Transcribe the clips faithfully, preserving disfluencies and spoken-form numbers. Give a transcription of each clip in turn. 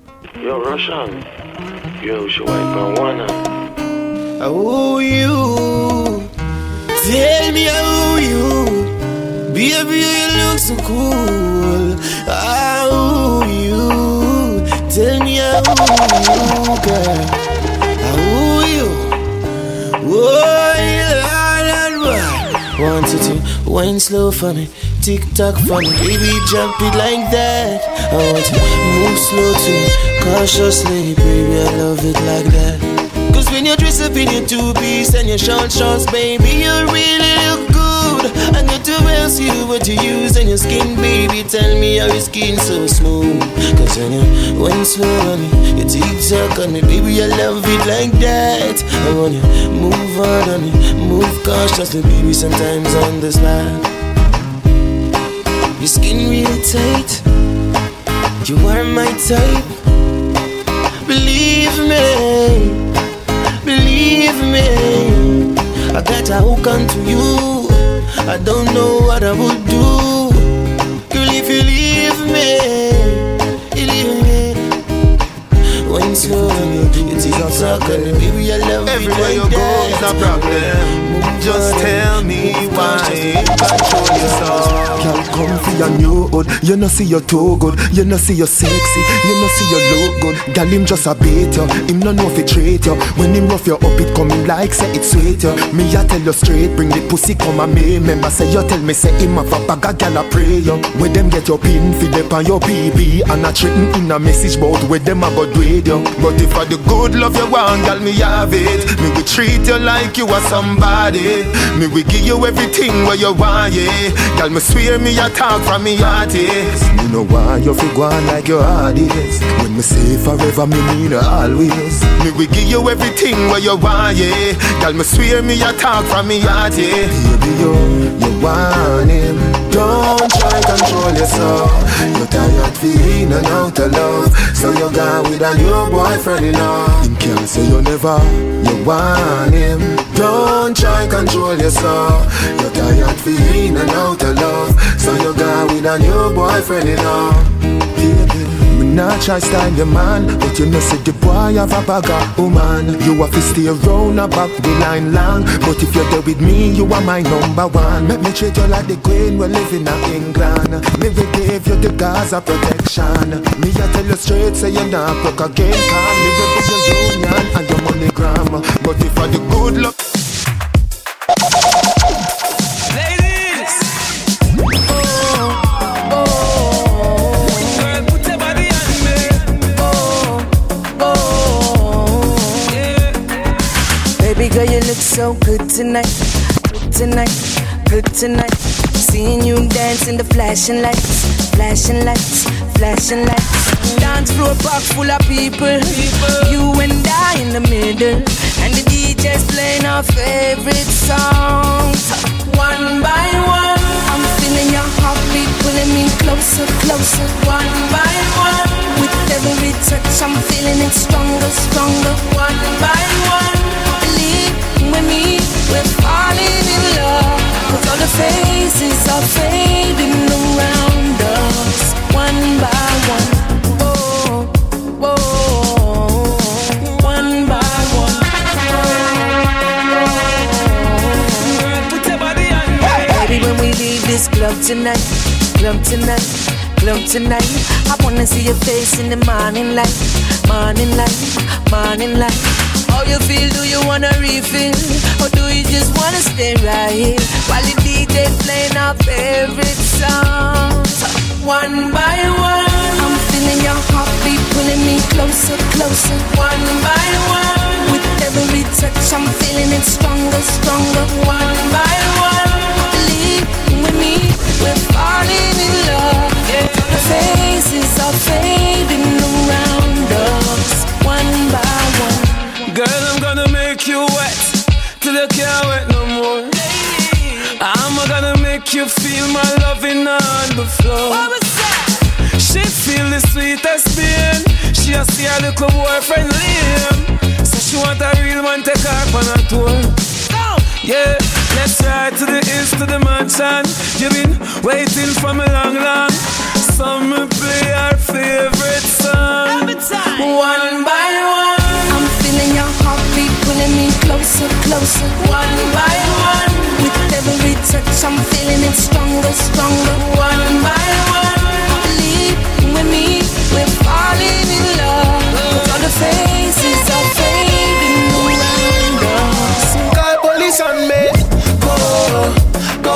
Yo, Russian. Yo, she wipe on one. Oh, you. Tell me how you. Baby, you look so cool. How you. Tell me how you, girl. How you. Oh, yeah. Want you to wine slow for me. Tick tock for me, baby, jump it like that. I want you to move slow to me, cautiously, baby, I love it like that. Cause when you dress up in your two-piece and your short shorts, baby, you really look good. I got to ask you what you use on your skin, baby. Tell me how your skin so smooth. Cause when you went slow on me, you tick tock on me, baby, I love it like that. I want you to move hard on me, move cautiously, baby, sometimes on the slide. Your skin really tight. You are my type. Believe me, believe me. I got a hook onto you. I don't know what I would do. Girl, if you leave me, you leave me. When slow and you do it, it's a baby, baby, I love everywhere it like you go that. is a problem. Just tell me why. Control yourself. Girl, come for your new hood. You know see you too good. You know see you sexy. You know see you look good. Girl, him just a bait you. Him no know fi treat you. When him rough you up, it come like say it sweet you. Me I tell you straight, bring the pussy come and me. Remember say you tell me say him have a bag of girl a pray you. Where them get your pin fi dep on your B B and a threaten in a message bout where them a go do it you. But if I the good love you want, girl, me have it. Me will treat you like you are somebody. Me will give you everything where you want, yeah. Girl, me swear me a talk from me heart, yes. Me know why you feel go on like your heart is. When me say forever, me mean always. Me will give you everything where you want, yeah. Girl, me swear me a talk from me heart, yeah. Baby, you, you want him. Don't try control yourself. You're tired feeling and out of love. So you gone with a new boyfriend, you know. Him can't say you never, you want him. Don't try control yourself. You're tired feeling and out of love. So you gone with a new boyfriend, you know. Baby, me not try style your man, but you know say the boy have a bag of woman. You have to stay around about the line long. But if you're there with me, you are my number one. Make me treat you like the queen, we're living in England. Me will give you the Gaza protection. Me I tell you straight, say you're not broke again. Come, me will be your union and your money gram. But if I the good luck. Girl, you look so good tonight, good tonight, good tonight. Seeing you dance in the flashing lights, flashing lights, flashing lights. Dance floor park full of people, you and I in the middle, and the D J's playing our favorite songs. One by one, I'm feeling your heartbeat pulling me closer, closer. One by one, with every touch I'm feeling it stronger, stronger. One by one. With me, we're falling in love. Cause all the faces are fading around us. One by one. Oh, oh, one by one. Oh, baby, when we leave this club tonight, club tonight, club tonight, I wanna see your face in the morning light, morning light, morning light. How you feel? Do you wanna refill? Or do you just wanna stay right here while the D J's playing our favorite songs? One by one, I'm feeling your heartbeat pulling me closer, closer. One by one, with every touch I'm feeling it stronger, stronger. One by one, believe with me, we're falling in love. Yeah. The faces are fading around us. One by one. Girl, I'm gonna make you wet till you can't wet no more. I'm gonna make you feel my loving on the floor. What was that? She feel the sweetest pain. She a see her little boyfriend Liam, so she want a real man take her on a tour. Go! Yeah, let's ride to the east to the mansion. You been waiting for me long, long. So me play our favorite song. rush, I'm feeling it stronger, stronger. One by one, believe with me, we're falling in love. Cause all the faces are fading around us. Call police on me. Go, go.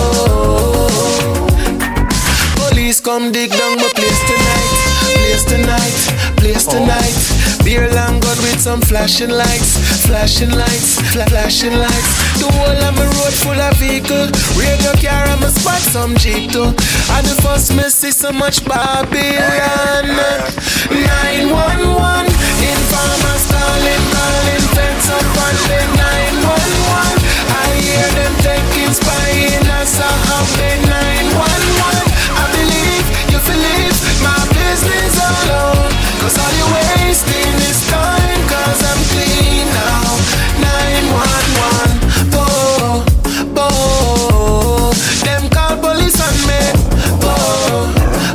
Police come dig down my place tonight. Place tonight, place tonight. Beer long gun with some flashing lights. Flashing lights, fla- flashing lights. The whole of my road full of vehicle. Radio car and my spot some Jeep too. And the first me see so much Babylon. nine one one. Informers calling, calling. Fence up on the nine one one. I hear them taking spying us a happy nine one one. I believe you feel it, my business alone. Cause all you wasting is time. Cause I'm clean now. nine one one. Oh, oh. Them call police on me. Oh,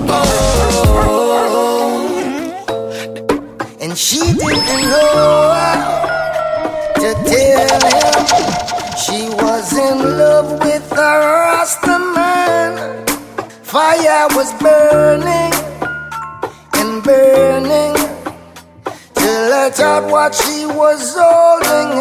oh. And she didn't know how to tell him she was in love with a Rasta man. Fire was burning and burning till I thought what she was holding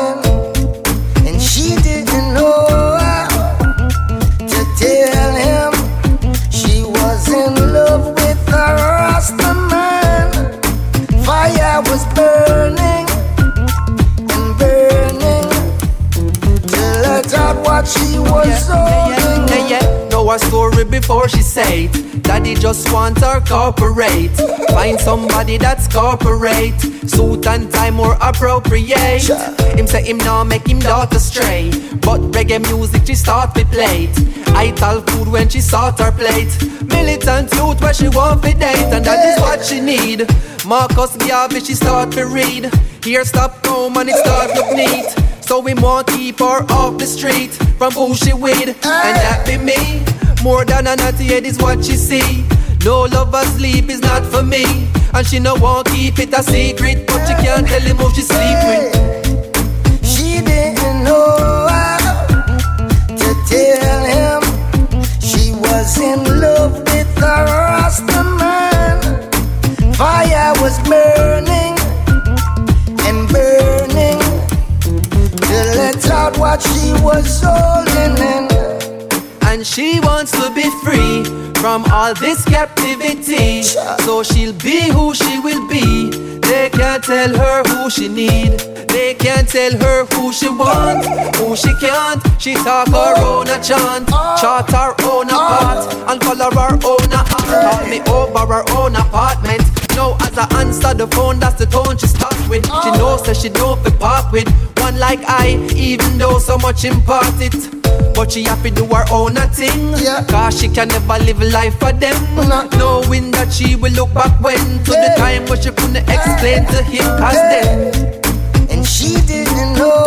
in. And she didn't know how to tell him she was in love with a Rasta man. Fire was burning and burning till I thought what she was yeah, holding yeah, yeah, yeah. Know her story before she said Daddy just want her corporate. Find somebody that's corporate. Suit and tie more appropriate. Him say him now make him daughter stray. But reggae music she start to play. I tell food when she sort her plate. Militant youth where she want to date. And that is what she need. Marcus Garvey she start to read. Here stop home and it start look neat. So we want keep her off the street from who she with. And that be me. More than a naughty head is what she see. No love or sleep is not for me. And she no want keep it a secret. But she can't tell him who she sleep with. She didn't know how to tell him she was in love with a Rasta man. Fire was burning and burning till it out what she was holding in. And she wants to be free from all this captivity. So she'll be who she will be. They can't tell her who she need. They can't tell her who she want, who she can't. She talk her own a chant, chart her own a part, and color her own a art. Talk me over her own apartment. Now as I answer the phone, that's the tone she start with. She knows that she don't fit part with one like I, even though so much impart it. But she have to do her own a thing, yeah. Cause she can never live life for them, no. Knowing that she will look back when to yeah. the time when she couldn't explain to him cause yeah. then. And she didn't know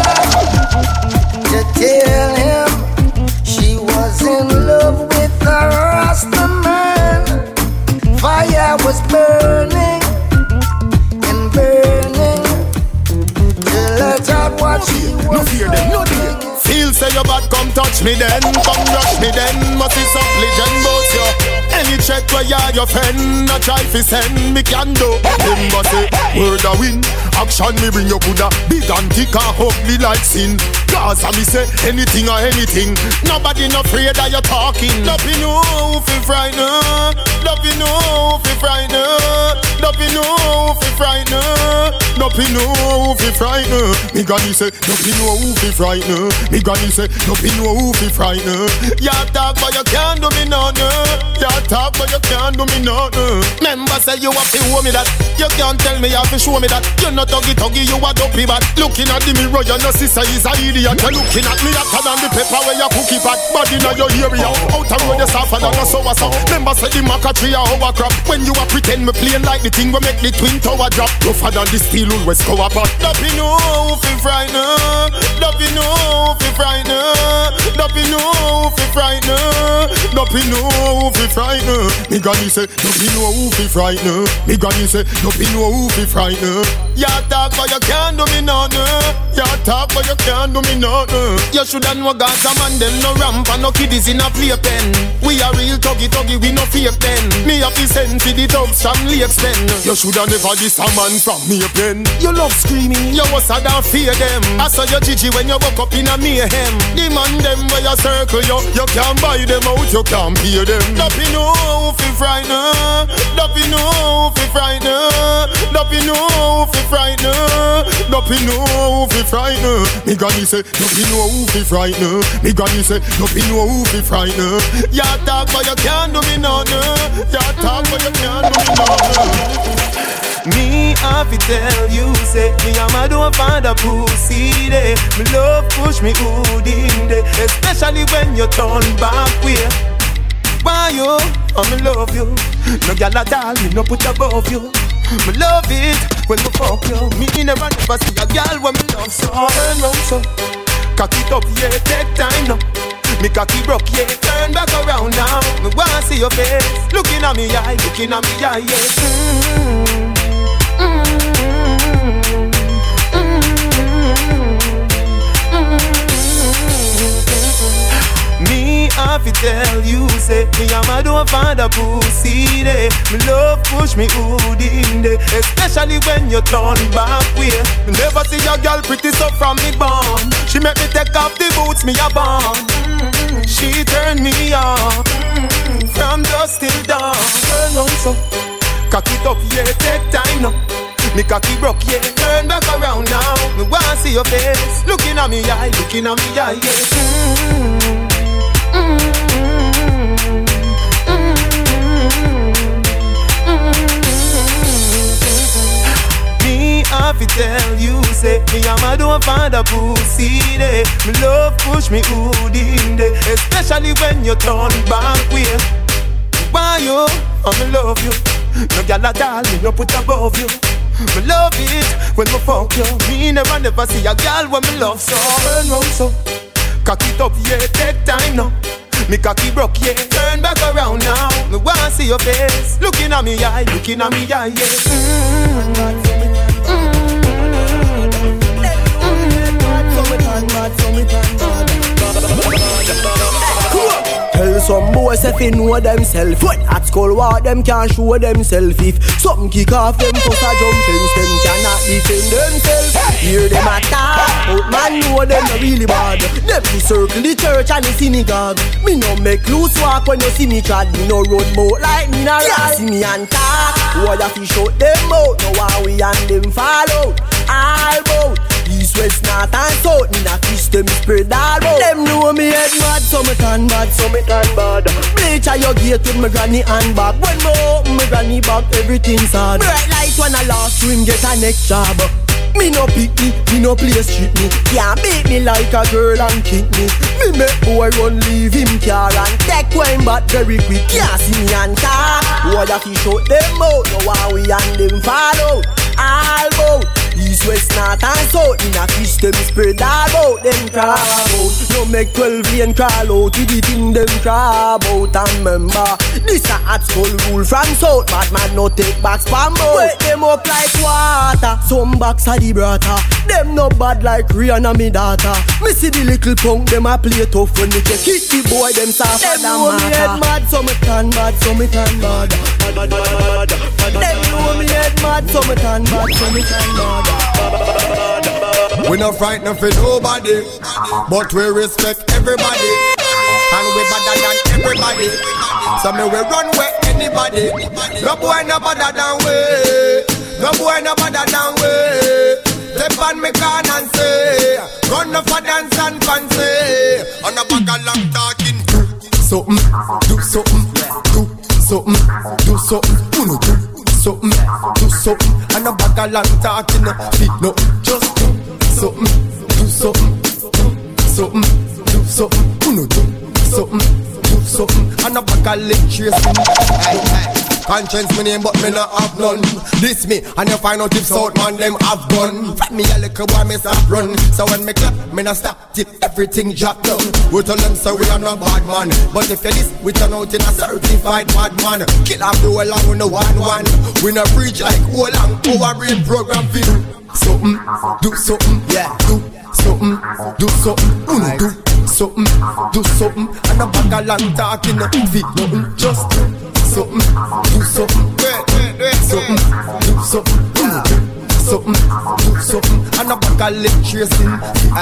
to tell him she was in love with a Rasta man. Fire was burning and burning till I thought what she was. No fear them, no fear. Feel say your bad, come touch me then, come rush me then. Must be some legend bout you. Any threat where you're your friend, a try fi send me can do. Remember say, word a win, action me bring you coulda big and thick and ugly like sin. Cause I me say anything or anything. Nobody no afraid that you're talking. Don't be no fi frightened. Don't be no fi frightened. Don't be no fi frightened. Don't be no fi frightened. Me granny say, don't be no fi frightened. Me granny say, don't be no fi frightened. You talk but you can't do me nothing. You talk but you can't do me nothing. Remember say you have to show me that. You can't tell me you have to show me that. You're not tuggy tuggy, you a dopey bad. Looking at the mirror, you know sister is a idiot. You're looking at me hotter than the pepper where you cookie pot. Body in your area, out the road you suffer than a sour so. Remember say the maca tree a our crap. When you a pretend me playing like the thing we make the twin tower drop. Tougher than the steel rule West go up. Don't be no fi frightened. Don't be no fi frightened. Don't be no fi frightened. Don't be no fi frightened. Me granny say, don't be no fi frightened. Me granny say, don't be no fi frightened. Ya talk but you can't do me nothing. Ya talk but you can't do me nothing. You shoulda know Gaza man them no ramp and no kiddies in a playpen. We a real tuggy tuggy, we no fake pen. Me have to send for the tubs from Lakes then. You shoulda never diss a man from me a pen. You love screaming, you was a don't fear them. I saw you Gigi when you woke up in a mayhem. The man them where you circle you, you can't buy them out, you can't pay them. Don't be no fi frightened. Don't be no fi frightened. Don't be no fi frightened. Don't be no fi frightened. Me granny say, don't be no fi frightened. Me granny say, don't be no fi frightened. Ya talk but you can't do me nothing. Ya talk but you can't do me nothing. Me have to tell you, say me and my don't find a pussy day. Me love push me good in day, especially when you turn back way. Why you? I me love you. No gyal at all, me no put above you. Me love it when me fuck you. Me never never see a gyal when me love so. Turn round so, cock it up yeah, take time now. Me cocky broke yeah, turn back around now. Me wanna see your face, looking at me eye, looking at me eye yeah. Mm-hmm. Me have to tell you, say me and my don't find a pussy day. Me love push me good in day, especially when you turn back way. Me never see a girl pretty so from me born. She make me take off the boots me a born. She turn me on from dusk till dawn. Turn on so, cock it up yeah, take time now. Me cocky broke yeah, turn back around now. Me wanna see your face, looking at me eye, looking at me eye yeah. Mm-hmm. Me have to tell you, say me and my don't find a pussy day. Me love push me good in day, especially when you turn back way. Why you? I me love you. No gyal at all, me no put above you. Me love it when me fuck you. Me never never see a gyal when me love so. Turn round so, cock it up yeah, take time now. Me cocky broke yeah, turn back around now. Me wanna see your face, looking at me eye, looking at me eye yeah. Mm-hmm. Tell some boys if they know themselves. When at school what them can't show themselves. If something kick off them cause a jump fence, them cannot defend themselves. Hear them attack, but man know them not really bad. Them to circle the church and the synagogue. Me no make loose walk when you see me trad. Me no road boat like me nah ride. See me and talk, why you fi shut them out? Now why we and them fall out? All bout east, west, north and south. Me nah kiss them spread all out. Them know me head mad, so me turn bad, so me turn bad. Bleach a your gate with me granny and back. When me open me granny back, everything's hard. Bright light when I lost to him get a next job. Me no pick me, me no play street me. Can't beat me like a girl and kick me. Me make boy run leave him car and take wine back very quick. Can't see me and talk, why you fi shut them out? Now why we and them fall out? All bout east, west, north and south. In a kiss them spread all out. Them crawl out. No make twelve lane crawl out. To the thing them crawl out. And remember, this a hot school rule from south. Bad man no take back spam out. Wake them up like water. Some backs are the brother. Them no bad like Rihanna me daughter. Me see the little punk them a play tough. When they take it the boy them soft. Them know me head mad, so me turn bad, so me turn bad. Bad, bad, bad, bad. Them know me head mad, so me turn bad, so me turn bad. We no frightened for nobody, but we respect everybody, and we better than everybody. So me we run with anybody. No boy no better than we. No boy no better than we. Step on me can and say, run up for dance and fancy. On a bag of long talking. Do something, do something, do something, do something. Who no do something, do something. And a bag of long talking. Feet no, just do something, do something, do something, do something. Who no do something, do something. And a bag of leg tracing. Conscience me name but me not have none. This me and you find out if South man them have gun. Friend me a little boy me stop run. So when me clap me not stop tip everything drop down. We tell them so we are not bad man. But if you this we turn out in a certified bad man. Kill off the whole and we no one one. We no preach like whole and our brain program for you. Something, do something, yeah, do something, do something, mm, do something, do something. And a bag of long talking, no fit nothing. Just do something, do something, something, do something, mm, do something, do something. And a bag of leg tracing.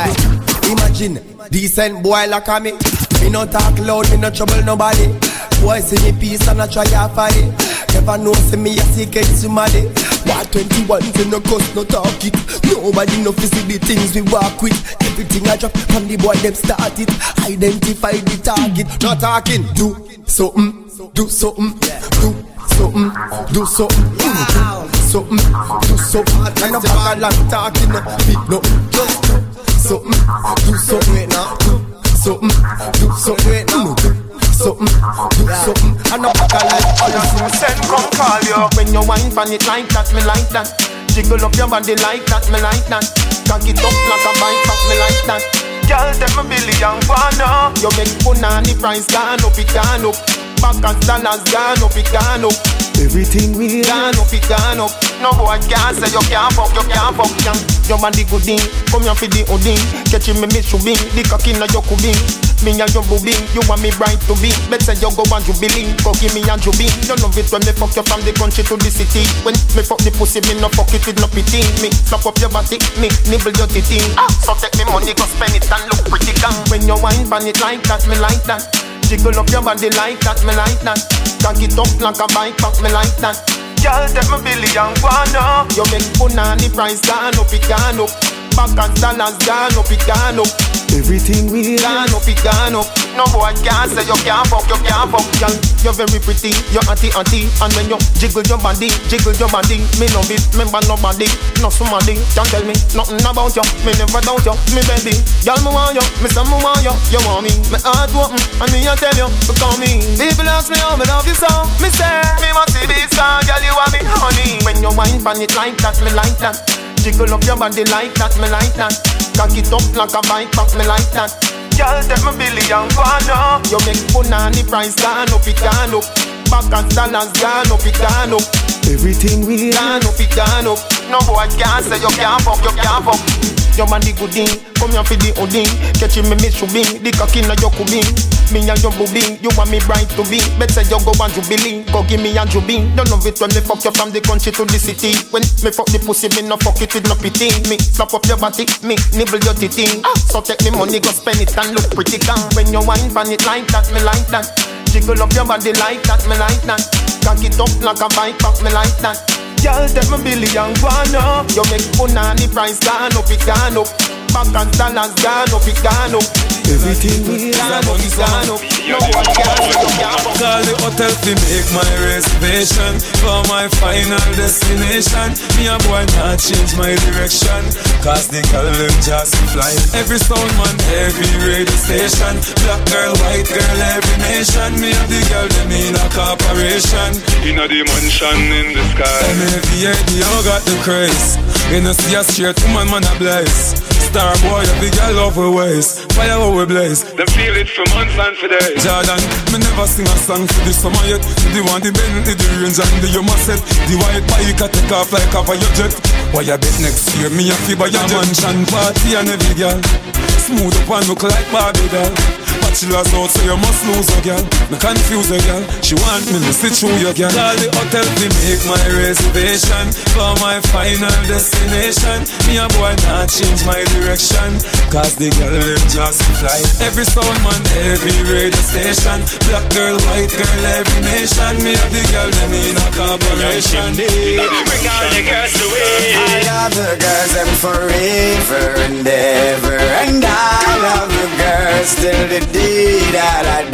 Aye, imagine decent boy like a me. Me no talk loud, me no trouble nobody. Boy see me peace and I try to fight it. Never know see me a secret somebody. What twenty-one say no cuss, no talk it. Nobody no fi see the things we walk with. Everything I drop from the boy them start it. Identify the target, not talking. Do something, do something, do something, do something, do something, do something. And no bag of long talking, no fit no. Just do something, do something, do something, do something, do something, do something. And no bag of like all send come call you when you wine pan it like that, me like that. Jiggle up your body like that, me like that. Cock it up like a bike pack, me like that. Girl, take me billion wanna. You make punani price gone up, it gone up. Back and dollars gone up, it gone up. Everything we gone up, it gone up. No boy can't say you can't fuck, you can't fuck, young. Your man the good thing, come here for the hooding. Catching me miss you bing, the cocky na your kubing. Me and your boobing, you want me bright to be. Better you go and jubilee, cocky me and jubilee. You love it when me fuck you from the country to the city. When me fuck the pussy, me no fuck it with no pity. Me slap up your body, me nibble your titty. Ah, so take me money, go spend it and look pretty gang. When you wine pan it like that, me like that. Jiggle up your body like that, me like that. Cock it up like a bike pack, me like that. Girl, take me billion wanna. You make punani price gone up, it gone up. Back and dollars gone up, it gone up. Everything we gone up, it gone up. No boy can't say you can't fuck, you can't fuck. Girl, you're very pretty, you're auntie auntie. And when you jiggle your body, jiggle your body, me love it, remember nobody, not somebody. Can't tell me nothing about you, me never doubt you, me baby. Girl, me want you, me say me want you, you want me. Me heart open, and me I tell you, because me. People ask me how me love you so, me say, me must see this song, girl, you want me honey. When you wine pan it like that, me like that. Jiggle up your body like that, me like that. Cock it up like a bike pack, me like that. Girl, take me billion wanna. You make punani price gone up, it gone up. Back and dollars gone up, it gone up. Everything we gone up, it gone up. No boy can't say you can't fuck, you can't fuck. Your man the good thing, come here for the hooding. Catching me miss you bing, the cocky na your kubing. Me and your boobing, you want me bright to be. Better you go and jubilee, go give me a jubbing. Don't love it when me fuck you from the country to the city. When me fuck the pussy, me no fuck it with no pity. Me slap up your body, me nibble your titty. Ah, so take me money, go spend it and look pretty calm. When you wine pan it like that, me like that. Jiggle up your body like that, me like that. Cock it up like a bike pack, me like that. Girl, take me billion wanna. You make punani price gone up, it gone up. Back and dollars gone up, it gone up. Everything we gone up, it gone up. No one can say you can't fuck. Call the hotel to make my reservation for my final destination. Me a boy not change my direction, cause the girl them just fly. Every sound man, every radio station. Black girl, white girl, every nation. Me and the girl them in a corporation. In a dimension in the sky. M A V A D, you got the craze. You know see a straight woman, man a blaze. Star boy, every girl love her ways. Fire how we blaze. Them feel it for months and for days. Jordan, me never sing a song for the summer yet. The one, the Bentley, the range and the Yuma set. The white bike a take off like cover your jet. Why you bet next year, me a fee buy a mansion party and every girl smooth up and look like Barbie doll. Bachelor's out, so you must lose a girl. Me confuse a girl, she want me to sit through your girl. Call the hotel to make my reservation for my final destination. Me a boy not change my direction, cause the girl them just fly. Every sound man, every radio station. Black girl, white girl, every nation. Me and the girl them in a corporation. Bring all the girls to it. I love the girls them forever and ever, and I love the girls till the day that I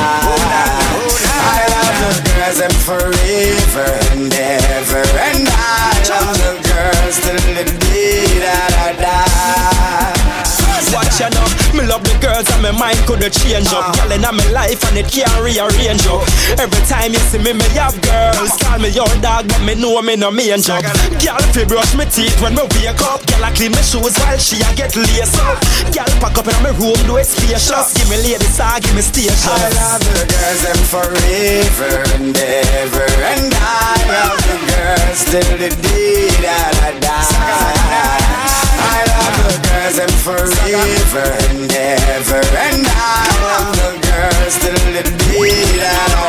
die. I love the girls them forever and ever, and I love the girls till the day that I die. Watch you now, me love the girls words and my mind couldn't change up. Girl in my life and it can't rearrange up. Every time you see me, me have girls. Call me your dog, but me know me no main job. Girl if you brush my teeth when me wake up. Girl I clean my shoes while she a get laced up. Girl pack up in my room, do it spacious. Give me lady star, give me station. I love the girls them forever and ever, and I love the girls till the day that I die. I love the girls them forever and ever, and I love the girls till the day that I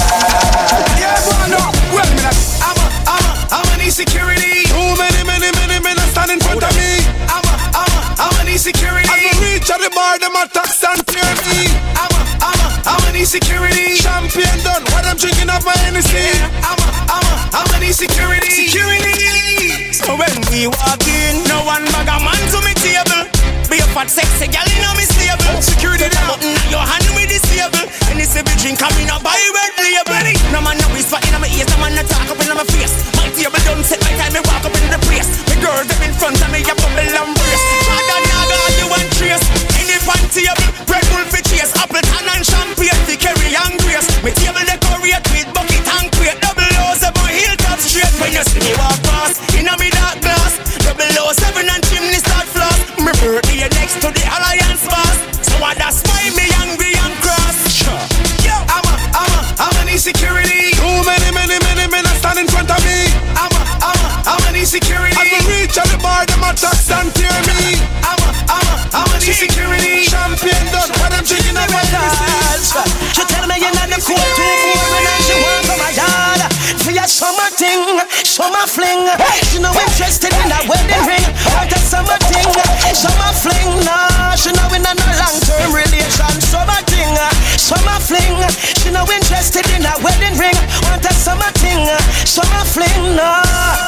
die. Yeah, well, no, wait a minute. I'm a, I'm a, I'm an insecurity. Too many, many, many men are standing in front of me. I'm a, I'm a, I'm an insecurity. As we reach at the bar, them attacks and fear me. I'm a, I'm a, I'm an insecurity. Champion done, what I'm drinking off my Hennessy. I'm a, I'm a, I'm an insecurity. Security. So when we walk in, no one bag a man to me table. Be a fat sexy girl in me stable. Security the button on your hand with this table. And it's every drink coming up by red label. No man no whisper in my ears, no man no talk up in my face. My table don't sit by time me walk up in the place. The girl them in front of me a bubble and brace. Jordan Naga you want trace. Any pan table, Red Bull for chase. Appleton and champagne for carry and grace. My table decorate with bucket and crate. Double O's about hilltop straight. When you see me walk past, in a me dark glass. Double O seven and chimney start floss. Me birthday next to the Alliance boss. So I that's why me angry and cross. Sure. Yo, I'm a, I'm a, I'm an insecurity. Too many, many, many men are standing in front of me. I'm a, I'm a, I'm an insecurity. As we reach at the bar, them attacks and tear me. I'm a, I'm a, I'm an insecurity. Champion done, what I'm drinking up my glass. She tell me you're not the cool two woman and she want for my yard. For your summer thing, summer fling. She no interested in that wedding ring. What a summer thing, summer fling. Nah, she no in a no long-term relation. Summer thing, summer fling. She no interested in that wedding ring. What a summer thing, summer fling. Nah,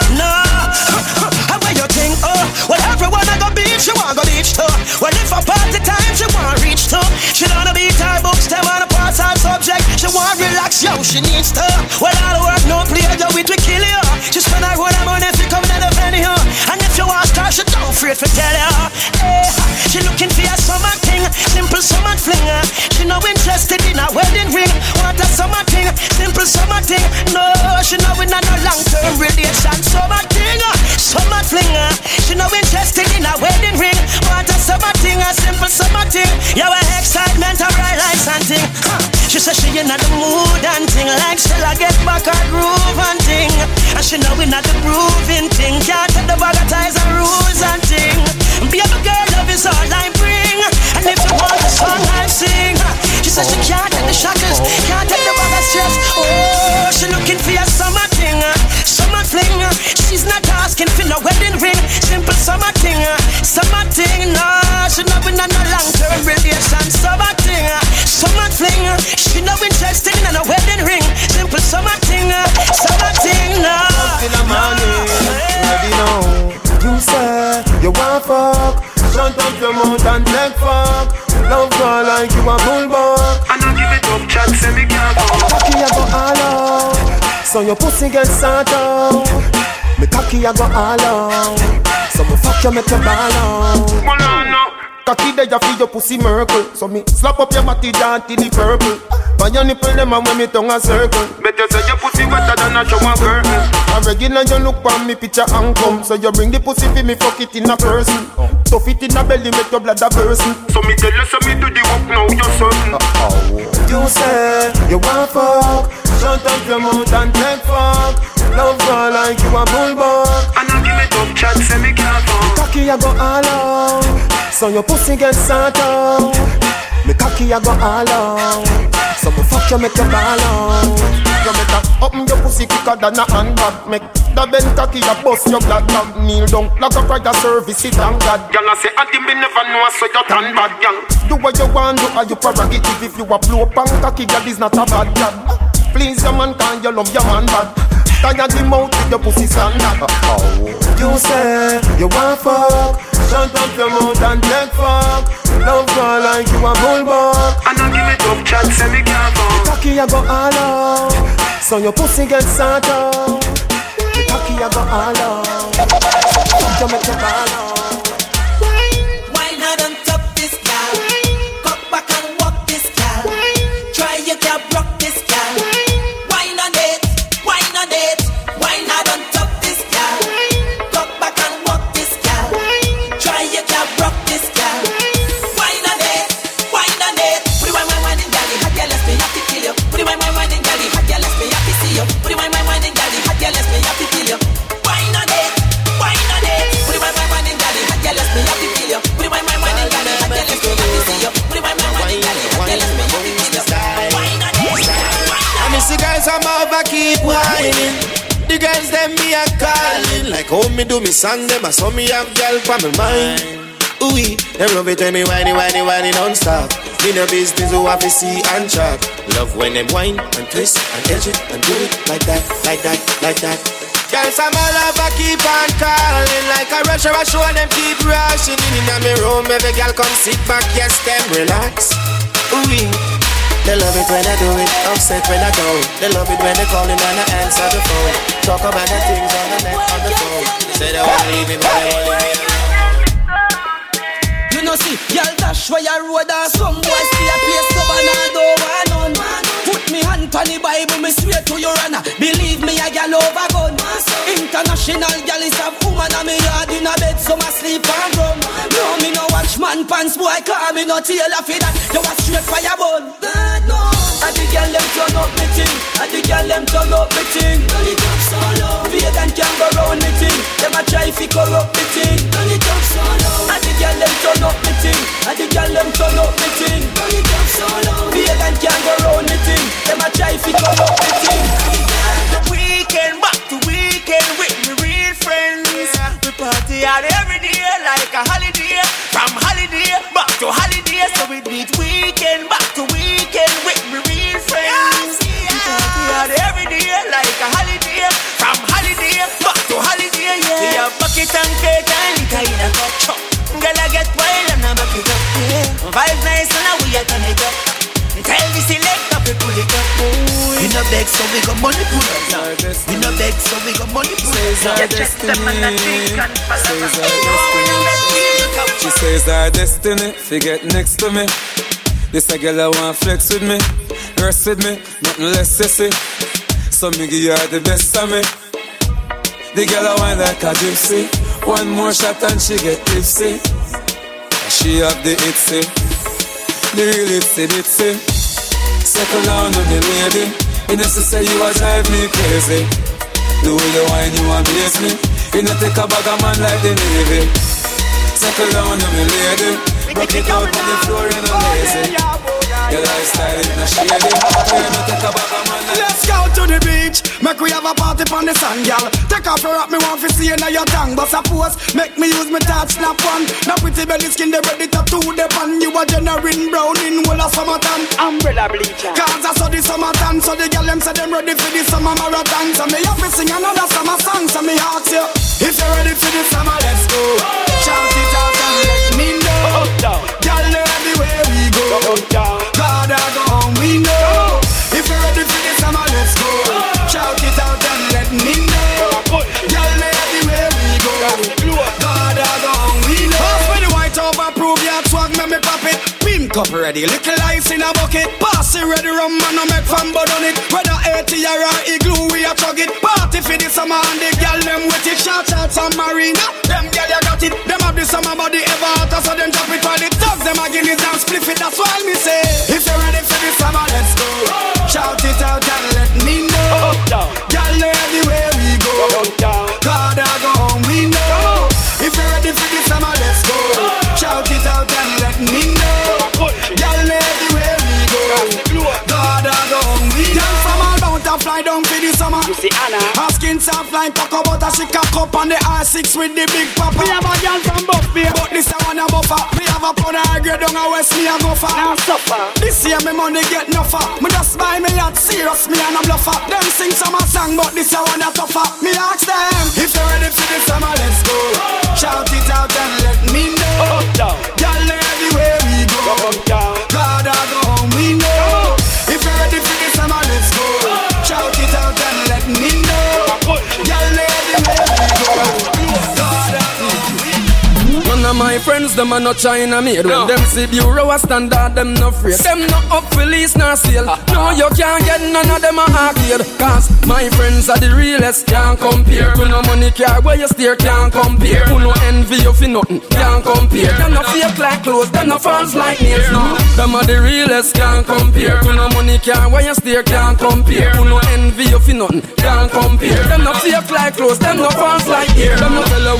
nah. How about your thing? Oh, well everyone I go beach, she want go beach too. Well if a party time, she want reach too. She don't beat her books, them on a parts her subject. She want relax, yo, she needs to. Well all the work no play, yo, it will kill you. She spend her own money if you come to the venue. And if you ask her, she don't afraid to tell you. Hey, she looking for a summer thing, simple summer fling. She no interested in a wedding ring. Want a summer thing, simple summer thing. No, she no in a no long-term relation. Summer thing, summer fling. She no interested in a wedding ring. Want a summer thing, a simple summer thing. Yeah, well, excitement, a bright lights and thing. Huh. She says she in the mood and thing. Like she'll get back her groove and thing. And she know in the grooving thing. Can't take the bagatize and rules and thing. Baby girl, love is all I bring. And if you want the song I sing. She says she can't take the shackles, can't take the bag of stress. Oh, she looking for a summer thing, summer fling. She's not asking for no wedding ring. Simple summer thing, summer thing. No, she not in a no long-term relation. Summer thing, summer fling. She not interested in a wedding ring. Simple summer thing, summer thing. No, in the morning, ready now. You say you want fuck. Shut up your mouth and take fuck. Love girl like you a bulldog. And I give it up, chat, say me can't go. Cocky I go all out, so your pussy get sort out. Me cocky I go all out, so me fuck you make you ball out. Well, no, no. Cocky there you feel your pussy miracle. So me slap up your body down till the purple. By your nipple them and when me tongue a circle. Better say your pussy wetter than a shower curtain. A regular you look on me picture and come. So you bring the pussy for me fuck it in a person. Stuff it in a belly make your blood a person. So me tell you so me do the work now you're certain. You say you want fuck. Shut up your mouth and take fuck. Love girl like you a bulldog. And I give it up chat say me can't go. Cocky I go all out, so your pussy get sort out. Me cocky I go all out, so me fuck you make you ball out. You make her open your pussy quicker than a handbag. Make the bend cocky a bust your black bag. Kneel down like a prayer service it and God. Y'all say I think me never know so you turn bad y'all. Do what you want, do are you prerogative. If you a blow up and cocky God is not a bad job. Please your man can you love your man bad. Tired the mouth with your pussy standard. You say you want fuck. Shut up your mouth and take fuck. Love girl like you a bulldog. And I give it up chat say me can't go. Cocky I go all out, so your pussy get sort out. The cocky I go all out, you make you ball out. Wine hard on top this guy. Cup some over keep whining. The girls them me a calling. Like how me do me song them, I saw me have girl for my mind. Ooh, them love it when me whiny, whiny, whiny non-stop. Me no business who have to see and chop. Love when them whine and twist and edge it and do it like that, like that, like that. Girls I'm all over keep on calling. Like a rush or a show them keep rushing in in me room. Every girl come sit back, yes them relax. Ooh, they love it when I do it, upset when I go. They love it when they calling and I answer the phone. Talk about the things on the net on the phone. Say they want to leave me, but they want to leave me. You know see, y'all dash where you road and some boys stay a place so and I don't want none. Put me hand on the Bible, me swear to your honor. Believe me, a gal over gun. International gal is a woman and me yard in a bed, so my sleep and rum. No, me no watch man pants, boy, call me no tailor for that. You was straight fire bun. God no. I the gal them turn up me thing. I the gal them turn up me thing. Don't it up so low. Vegan can go round me thing. Them a try fi corrupt me thing. Don't it up so low. I the gal them turn up me thing. I the gal them turn up me thing. Don't it up so low. Vegan can go round me thing. Them a try fi corrupt me thing. The weekend back to weekend with me real friends. We party out every day like a holiday. From holiday back to holiday, so we need weekend back to weekend with me real friends. We party out every day like a holiday. From holiday back to holiday, yeah. We have bucket and cake and liquor in a cup. Girl I get wild and I back it up, yeah. Vibe nice and we are turn it up. Tell the selector to pull it up. We no beg so we got money pull up. We no beg so we got money pull up. Says our destiny. Says our destiny. She says our destiny. Forget next to me. This a girl I want flex with me. Rest with me. Nothing less sissy. So me give her the best of me. The girl I want like a gypsy. One more shot and she get tipsy. She have the itsy. The real itsy bitsy. Second down on the lady. You know to say you a drive me crazy. The way you whine you amaze me. You know take a bag of man like the Navy. Second down on the lady. Rock it out on the floor in a lazy. Your lifestyle is not shady. You know take a bag of man like. Let's go to the beach. Make we have a party on the sand, y'all. Take off your rock, me want to see you now your tongue. But suppose, make me use me touch snap on. Now pretty belly skin, they ready to do the pan. You a generating brown in whole of summertime. Umbrella bleacher. Cause I saw the summertime, so the girl them say them ready for the summer marathon. So me have to sing another summer song, so me ask you, if you're ready for the summer, let's go. Shout it out and let me know. Girl, everywhere we go. God, I go home, we know. If you're ready for the summer, let's go. Shout it out and let me know. Girl, everywhere we go. God, I go home, we know. Pass me the white over, prove your swag, make me pop it. Pink up ready, little ice in a bucket. Pass it ready, rum man, no make fun but on it. Whether eighty or a igloo, we a chug it. Party for the summer and the girl them with it. Shout out some marina, them girl you got it. Them have the summer body ever hotter, so them drop it while the thugs them a guineas and split it. That's why me say, if you're ready for the summer, let's go. Shout it out and let me know. Girl, everywhere we go. God, I go home, we know. If you're ready for the summer, let's go. Shout it out and let me know. Girl, everywhere we go. God, I go home, we know. Girl from all bound to fly down for the summer. You see Anna. Her skin soft like cocoa butter. She cock up on the R six with the big papa. We have a girl from Buffalo, but this I wanna buffer. We have a pound of grade down a west, me a go for. Now suffer. This year me money get no for. Me just buy me yacht, serious, me and a bluffer. Them sing summer song, but this I wanna tougher. Me ask them, if you're ready for the summer, let's go. Shout it out and let me know. Girl, everywhere we go. God, I go home, we know. If you're ready for the summer, let's go. Shout it out and let me know. Girl, everywhere we go. God, I go home. None of my friends, them are not China made. When no. them see bureau a standard, them no afraid. Them no up for lease, nor sale. No, you can't get none of them a arcade. Cause my friends are the realest, can't compare. To no money car where you steer, can't compare. Who no envy you for nothing, can't compare. Them no fake like clothes, them no false like nails. No, them are the realest, can't compare. To no money car where you steer, can't compare. Who no envy you for nothing, can't compare. Them no fake like clothes, them no false like hair. Them no tell you what you want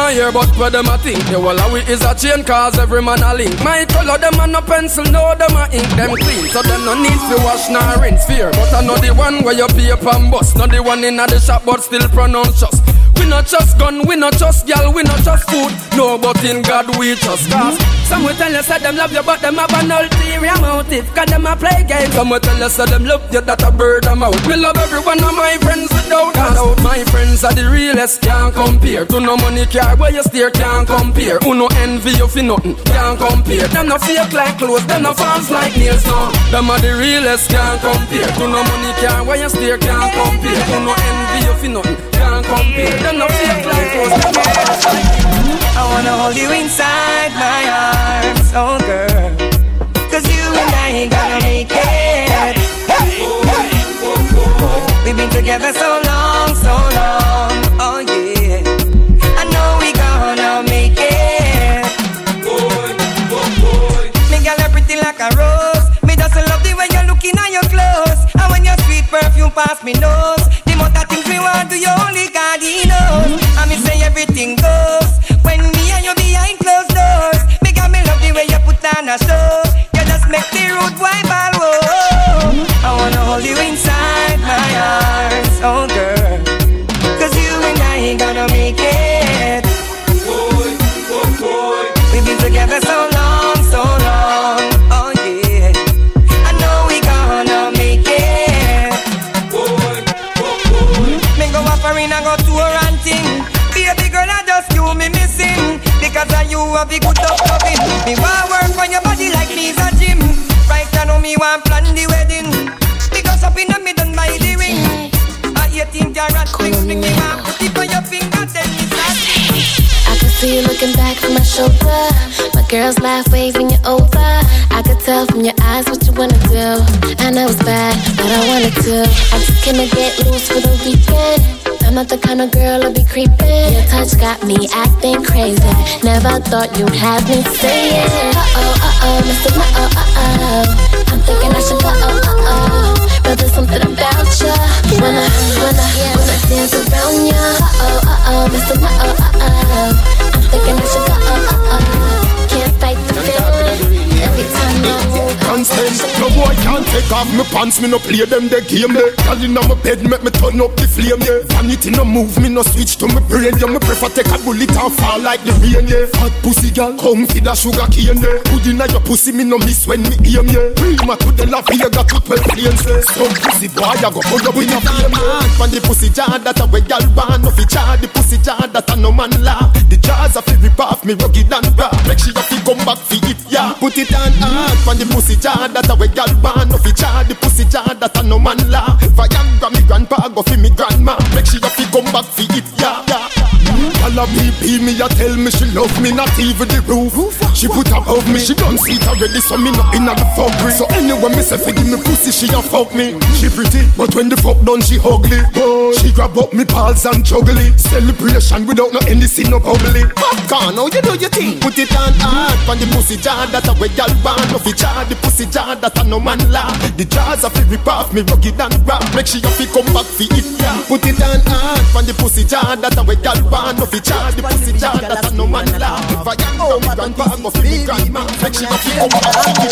want hear but where them a think. The whole of we is a chain cause every man a link. My color them a no pencil, no them a ink. Them clean, so them no need to wash nor rinse fear. But I know the one where you paper and bust. Not the one in the shop but still pronounce just. We not just gun, we not just gal, we not just food. No, but in God we just cause. Some will tell you say them love you, but them have an ulterior motive. Cause them a play games. Some will tell you say them love you, that a bird them out. Me love every one of my friends without doubt. My friends are the realest, can't compare. To no money car where you steer, can't compare. Who no envy you for nothing, can't compare. Them no fake like clothes, them no false like nails, no. Them are the realest, can't compare. To no money car where you steer, can't compare. Who no envy you for nothing, can't compare. Them no fake like clothes, them no false like nails. I wanna hold you inside my arms, oh girl. Cause you and I ain't gonna make it. We've been together so long, so long, oh yeah. I know we gonna make it. Boy, boy, boy. Me girl, you're pretty like a rose. Me just love the way you're looking at your clothes. And when your sweet perfume pass me nose, the more that things we want to you only God he knows. And me say everything goes when me and you behind closed doors. Me girl, me love the way you put on a show. You just make the road wipe all road. I wanna hold you inside my arms, oh girl. Cause you and I ain't gonna make it. Boy, boy, boy. We've been together so long, so long, oh yeah. I know we gonna make it. Boy, boy, boy. Me go up and go tour and thing. Baby girl, I just you me missing. Because of you have the good of loving. Me want work on your body like me's a gym. Right now me want plan the wedding. Because up in the middle by the ring. I eighteen carat rings. Make me want put it on your finger. Then me start. I can see you looking back from my shoulder. My girls laugh waving you over. I could tell from your eyes what you wanna do. I know it's bad, but I wanted to. I'm just gonna get loose for the weekend. I'm not the kind of girl to be creeping. Your touch got me acting crazy. Never thought you'd have me saying uh-oh, uh-oh, Mister Uh-oh, uh-oh. I'm thinking I should go, oh, uh-oh. But there's something about ya. Wanna, wanna, wanna dance around ya. Uh-oh, uh-oh, Mister Uh-oh, uh-oh. I'm thinking I should go, oh, uh-oh. Can't fight the feeling. Every time I move, can't stand. No boy can't take off my pants. Me no play them the game. Yeah. Girl inna my bed make me turn up the flame. Yeah. Vanity no move me no switch to my brain. Yeah. Me prefer take a bullet and fall like the rain. Yeah. Hot pussy girl, come feed a sugar cane. Yeah. Put inna your pussy me no miss when me aim. Yeah. Prima to the love you got to twelve flames. Yeah. Some pussy boy I go put up in a flame. Yeah. When the pussy jar that a way girl want no fi jar. The pussy jar that a no man laugh. The jars a fi rip off me rugged and raw. Make sure you fi come back fi it. Yeah. Put it on hard when the pussy jar that a way girl want no fi jar. The pussy jar that a no man laugh. Viagra me grandpa go fi me grandma. Make sure you fi come back fi it. Yeah. Yeah. All of me be me, a tell me she love me, not even the roof. She put above me, she done see it already, so me not in the fuckery. So anyway, me say fi give me pussy, she a fuck me. She pretty, but when the fuck done, she ugly. She grab up me balls and juggle it. Celebration without no any sin, no bubbly. Popcorn, how you do your thing? Put it on hard, when the pussy jar that a way y'all want. No fi jar, the pussy jar that a no man laugh. The jars a fi rip off me rugged and raw. Make sure you fi come back fi it. Put it on hard, when the pussy jar that a way y'all want. No fi jar, the pussy jar that a no man laugh. Viagra me grandpa go fi me grandma. Make sure you fi come back fi it.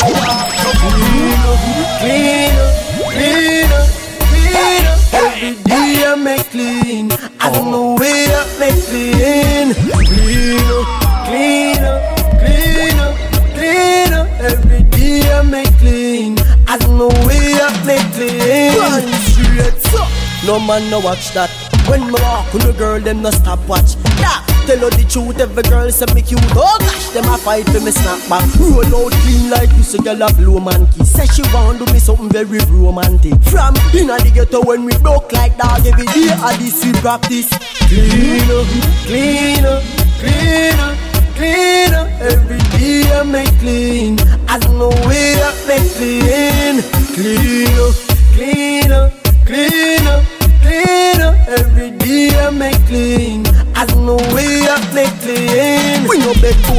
Clean up, clean up, clean up. Every day I make clean. I don't know where I make clean. Clean up, clean up, clean up, clean up. Every day I make clean. I don't know where I make clean. Run straight up. No man no watch that. When me walk on the girl, them no stop watch. Yeah, tell her the truth, every girl say me cute. Oh gosh, them a fight for me snap back. Roll out clean like you say girl a blow man key. Say she want do me something very romantic. From inna the ghetto when we broke like dog, every day I this we practice. Clean up, clean up, clean up, clean up. Every day I make clean. I don't know where I make clean. Clean up, clean up, clean up. Clean up, every day I make clean. I don't know where I make clean. We no bed boy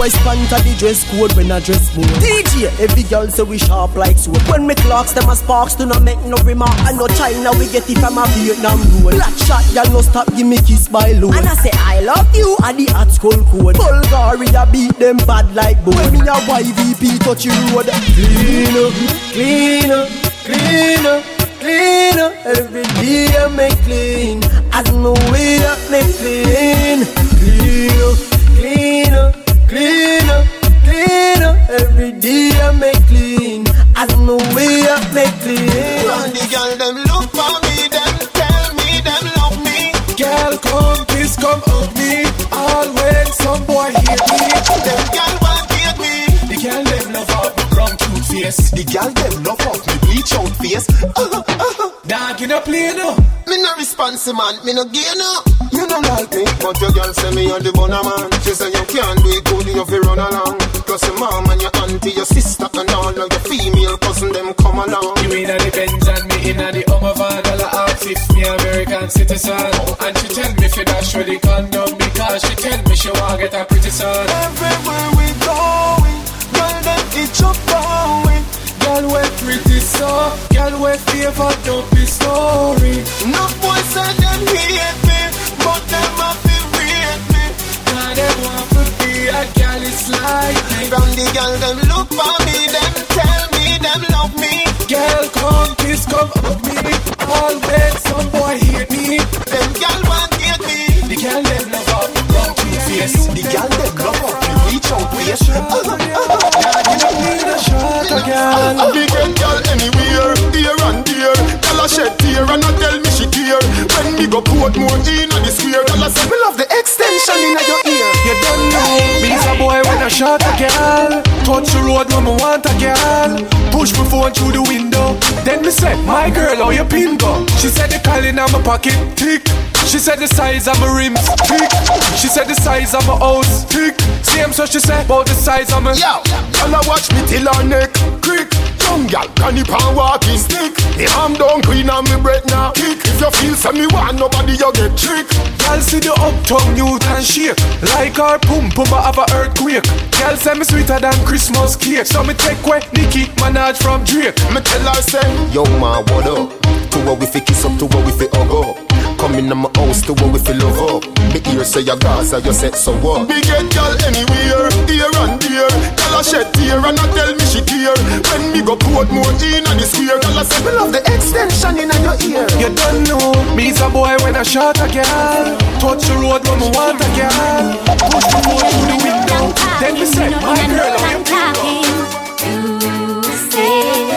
price pant at the dress code when I dress more. D J, every girl say we sharp like sword. When me clocks, them a sparks, do not make no remark. And no China, we get it from a Vietnam road. Black shot, y'all no stop, give me kiss by low. And I say I love you, and the hot skull code. Bulgaria beat them bad like boy. When me a Y V P touch you road. Clean up, clean up, clean up, clean up. Every day I make clean. As no way I make clean. Clean up, clean up, clean up, clean up. Every day I make clean. As no way I make clean. And the girl them look for me, them tell me them love me. Girl come kiss, come hug me. Always some boy hate me. Them girl want hate me. The girl them love up me brown cute face. The girl them love up me bleach out face. Uh-huh, uh-huh. Dog you no play no. Me no responsive man, me no gay no. You no like me, but your girl say me on the bunner man. She say you can't do it good, you fi run along. Plus your mom and your auntie, your sister and all of your female cousin them come along. You inna the Benz and me inna the Hummer van. All I ask if me American citizen. And she tell me fi dash with the condom because she tell me she want get a pretty son. Everywhere we going, girl them itch up going. Girl we pretty so, girl we favor don't be story. No boy say them hate me, but them have to rate me. Now they want to be a girl is like me. From the girl them look for me, them tell me them love me. Girl come kiss, come hug me. Always some boy hate me. Them girl want hate me. The girl them love up the brown cute face. The girl them love up the reach out face. Need a shot again. A big head girl anywhere, here and there. Girl a shed tear and a tell me she care. When me go put more in on the square, girl a say me love the extension in your ear. You don't know me's a boy when I shot a girl. Touch the road when me want a girl. Push my phone through the window. Then me say, my girl, how you pin go? She said the calling on my pocket tick. She said the size of my rims tick. She said the size of my house tick. Same so she said about the size of my. Yo, girl a watch me till her neck creak. Young girl can nip and walking stick. The arm down queen and me breath now kick. If you feel so me want nobody you get trick. Girl see the uptown youth and shake. Like her pum pum I have a earthquake. Girl say me sweeter than Christmas cake. So me take away Nicki Minaj from Drake. Me tell her say, young man what up? To what we fi kiss up, to what we fi hug up. Come in my house to what we fi love up. Me ear say your Gaza, you said so what? Me get girl anywhere, here and there. Girl a shed tear and a tell me she care. When me go put more in on the square, girl a say me love the extension in your ear. You don't know me's a boy when I shot a girl. Touch the road when me want a girl. Push the phone through the window. Then me say, my girl, how you feel? You say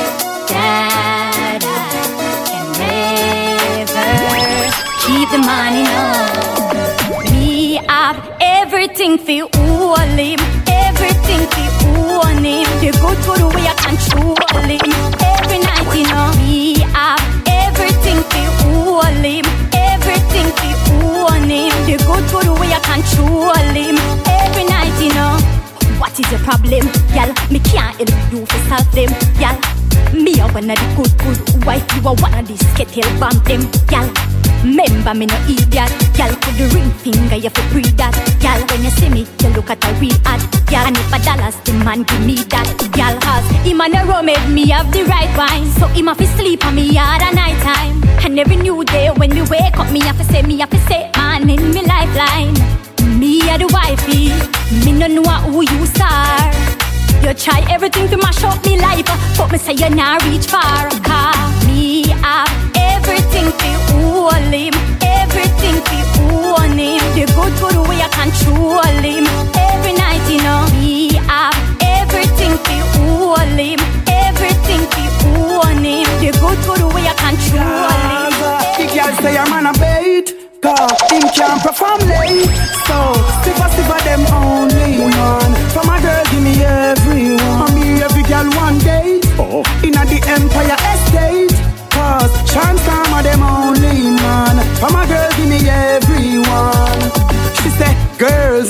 that I can never keep the money, no. Me have everything for all him, everything for all him. The good good way I control him. Every night, you know. Me have everything for all him, everything for all him. The good good way I control him. Every night, you know. What is your problem, y'all? Me can't help you to solve them, y'all. Me a one of the good good wife, you a one of the skittle bomb them, y'all. Remember me no idiot, y'all. Put the ring finger, you fi breathe that, y'all. When you see me, you look at a real ad, y'all. And if a dollars, the man give me that, y'all. Cause him and the rum made me have the right wine, so him a fi sleep on me hard at night time. And every new day when me wake up, me a fi say, me a fi say, man in me lifeline. Me a the wifey, me no know who you are. You try everything to mash up me life, but me say you not reach far. Cause me have everything to hold him, everything to own him. The good good way I control him. Every night, you know. Me have everything to hold him, everything to own him. The good good way I control him. The girl say I'm on a bait, cause him can't perform late. So, stiffer, stiffer them only man. For my girl, give me everyone. Me every girl one day. Oh. Inna the Empire Estate. Cause chance time of them only man. For my girl, give me everyone. She say, girls, she know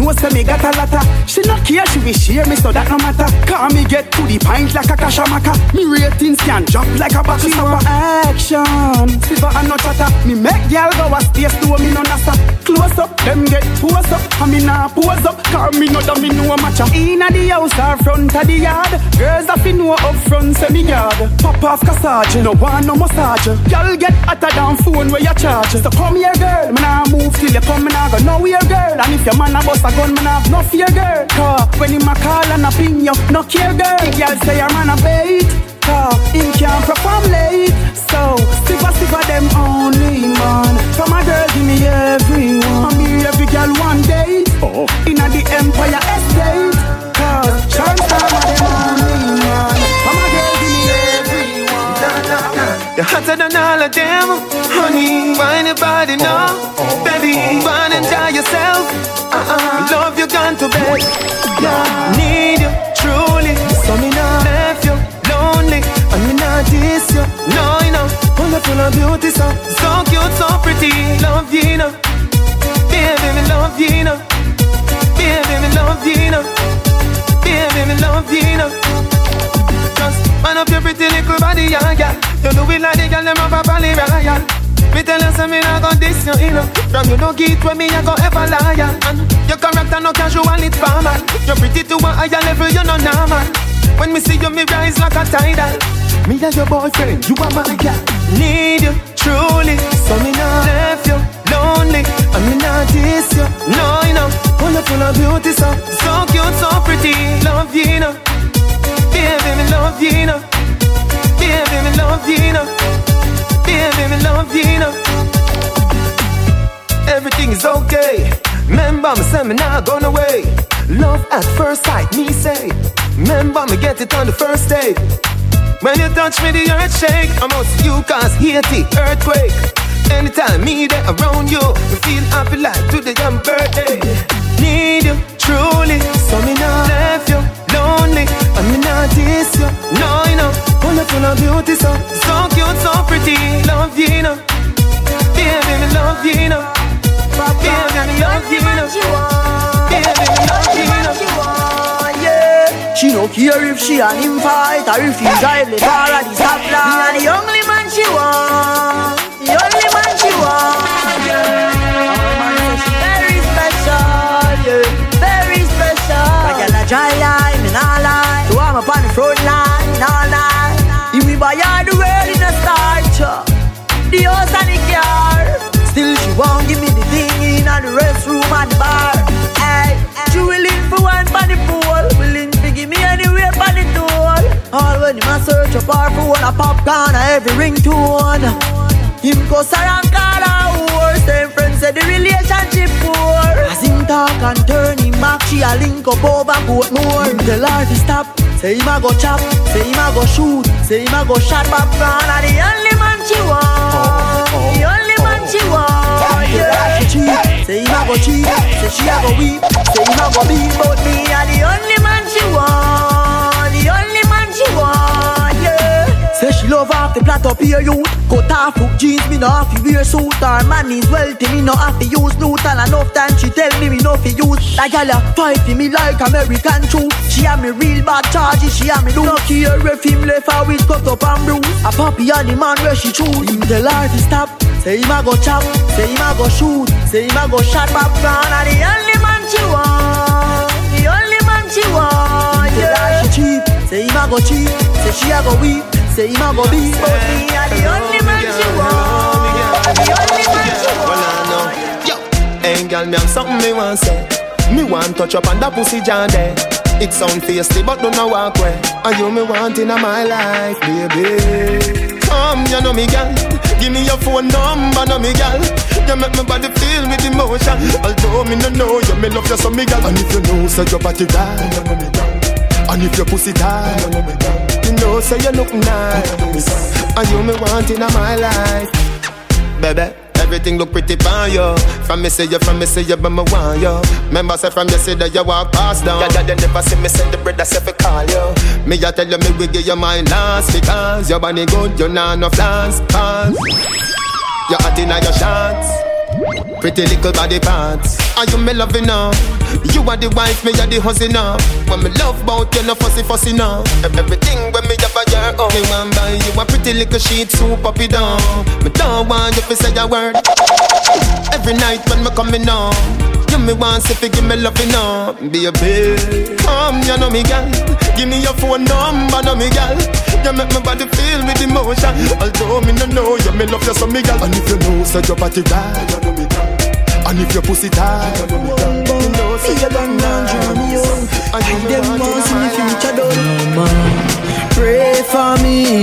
know say me got a lotta. She not care, she will share me, so that no matter. Cause me get to the pint like a kashamaka. Me ratings can jump like a box. She want action, silver and no chatter. Me make girl go a space to me no nasa. Close up, them get pose up, and me nah pose up. Cause me know that me know a matcha. Inna the house or front of the yard, girls have to know up front say me yard. Pop off cassage, no want no massage. Girl get hotter than phone where you charge. So come here girl, me nah move till you come, me nah go nowhere girl. And if your man a bust a gun, me nah have no fear girl. Cause when him a call and a ping you, no care girl. The girl say your man a bait, cause him can't perform late. So silver silver them only man. From a girl give me everyone, and me every girl one day. Oh, inna the Empire Estate. Cause Chantal them only man. From a girl give me everyone. You're hotter than all of them, honey. Why anybody know? Baby, go and enjoy yourself. Uh-uh. Love you gone to bed. Yeah, need you truly. So me not left you lonely, and me not diss you. No, you know, wonderful and beauty, so so cute, so pretty. Love you, you know. Baby, me love you, you know. Baby, me love you, you know. Baby, me love you, you know. Just man up your pretty little body, yeah, yeah. You do it like the girl them up a Bali Royal. Me tell you something, I got this, you know. From you no get where me, I go ever lie. And your character no casual, it's formal. You're pretty to a higher level, you're not normal. When me see you, me rise like a tidal. Me and your boyfriend, you are my girl. Need you, truly. So me not left you lonely, and me not diss you. No, you know, wonderful and beauty, so so cute, so pretty. Love you, you know. Baby, me love you, you know. Baby, me love you, you know. Baby, me love you, you know. Everything is okay. Remember me say me not gone away. Love at first sight, me say. Remember me get it on the first day. When you touch me, the earth shake. I'm out to you cause Haiti, earthquake. Anytime me there around you, me feel happy like today I'm birthday. Need you, truly. So me not left you lonely, and me not diss you. No, you know, wonderful and beauty, so so cute, so pretty. Love you, you know. Baby, me love you, you know. Baby, me love you, you know. Baby, me love you, you know. Yeah. She don't care if she and him fight, or if he drive the car at the stoplight. Me and the only man she want, the only man she want. Yeah. Our man says she very special, yeah, very special. I get a dry line, me nah lie. So I'm up on the front line, nah lie. If we buy all the world in a starch, the house and the car. Still she won't give me the thing in the restroom and the bar. Hey, she willing for one for the pool, willing to give me anywhere for the tool. All when you must search up her for one a popcorn or every ringtone. Him go around call her whore. Same friends say the relationship poor. As him talk and turn him back, she a link up over both more. Him tell her to stop, say him a go chop, say him a go shoot, say him a go shot popcorn. And the only man she want, the only man she want. Yeah, she cheat, say him a go cheat, say she a go weep, say him a go beat. But me a the only man she want, the only man she want. Yeah. Say she love off the plot up here youth. Cut off hook jeans, me no have to wear suit. Her man is wealthy, me no have to use loot. And enough time she tell me me no fi use. That gal a fight for me like American true. She have me real bad charges, she have me do. No care if him left her with cut up and bruise. A puppy and the man where she choose. Him tell her to stop, say him a go chop, say him a go shoot, say him a go shot popcorn. And the only man she want, the only man she want. Tell her she cheap, say him a go cheat, say she a go weep, say him a go beat. But me a the only man she want, the only man she want. Well, I know. Yo, hey girl, me have something me want say. Me want touch up on that pussy jam there. It sound tasty, but don't know walk away. And you me want in my life, baby. Come, you know me, girl. Give me your phone number, know me, girl. You make my body feel with emotion. Although me no know you, me love you so, me girl. And if you know, say your body right, you know me, girl. And if your pussy tight, you know me, girl. You know, say you look nice. And you me want in my life, baby. Everything look pretty fine, yo. From me say you, from me say you, but me want yo. Remember say from you say that you walk past down. Yeah, yeah, never see me send the bread, I say fi call yo. Me a tell you me we give you my last because your body good, you nah no flans, pants. You hot inna your shots, pretty little body parts. And you me loving now. You are the wife, me are the husband now. When me love bout you, no fussy fussy now. Everything when me have a your own. Me want buy you a pretty little sheet, so pop it down. Me don't want you to say a word. Every night when me coming on, you me want to give me love now. Be a babe, come you know me girl. Give me your phone number, know me girl. You make my body feel with emotion. Although me no know you, me love you so me girl. And if you know so your body right, you know me girl. And if your pussy tight, you know me girl. You know so you don't know me on. And them want see me future done. Pray for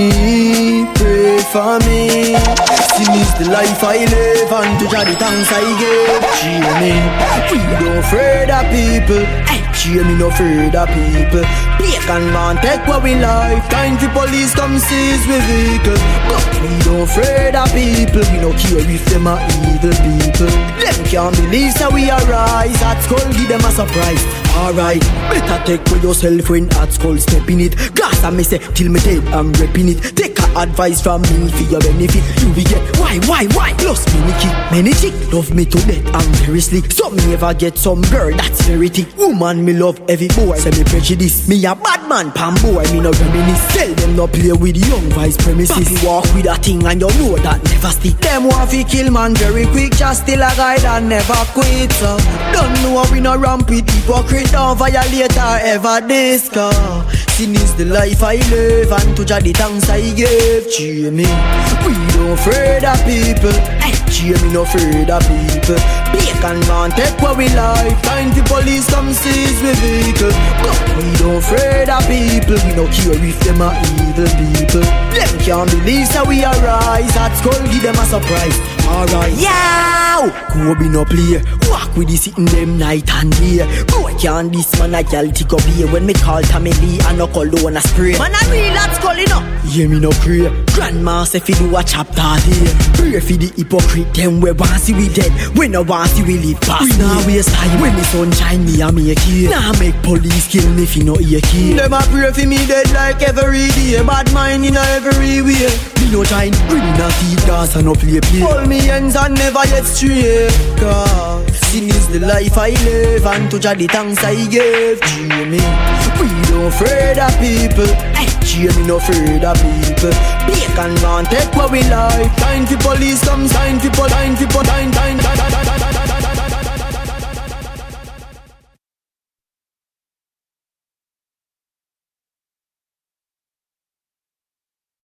me, pray for me. Sin is the life I live, and to Jah the thanks I give. Cheer me, we don't afraid of people. Hey, cheer me no afraid of people. Take and man, take what we like. Time for police come seize we vehicle. But we don't afraid of people. We no care if them are evil people. Them can't believe so we arise. At school give them a surprise. Alright, better take for yourself when at school step in it. Glass and me say till me dead I'm repping it. Take a advice from me for your benefit. You will get why, why, why? Plus many kick, many chick love me to death. I'm very slick. Some never get some girl that's very thick. Woman me love every boy. Say me prejudice. Me a bad man, pan boy. Me no reminisce. Tell them no play with young vice premises. Papi walk with a thing and you know that never stick. Them want fi kill man very quick. Just still a guy that never quit. So don't know we no ramp with hypocrite. Don't violate or ever disco. Sin is the life I live, and to Jah the thanks I give. Cheer me, we don't afraid of people. Hey, cheer me no afraid of people. Bacon man take what we like. Time for police come seize we vehicle. But we don't afraid of people. We no care if them are evil people. Them can't believe so we arise. At school give them a surprise. Alright, yow, Kobe no play. Walk with the sitting them night and day. Boy can't this man a gal tick up here. When me call Tommy Lee and no cologne a spray. Man a real at school you know. Hear me no pray. Grandma say fi do a chapter day. Pray for the hypocrite them we want see we dead. We no want see we live past. We now waste time when the sunshine me a make it. Now make police kill me fi no ear kid. Them a pray for me dead like every day. Bad mind in a every way. Me no join green a feed gas and no play play. Hold me hands and never yet stray. Cause sin is the life I live, and to Jah the thanks I give. Cheer me, we don't afraid of people. Hey, cheer me no afraid of people. Bacon man take what we like. Time for police come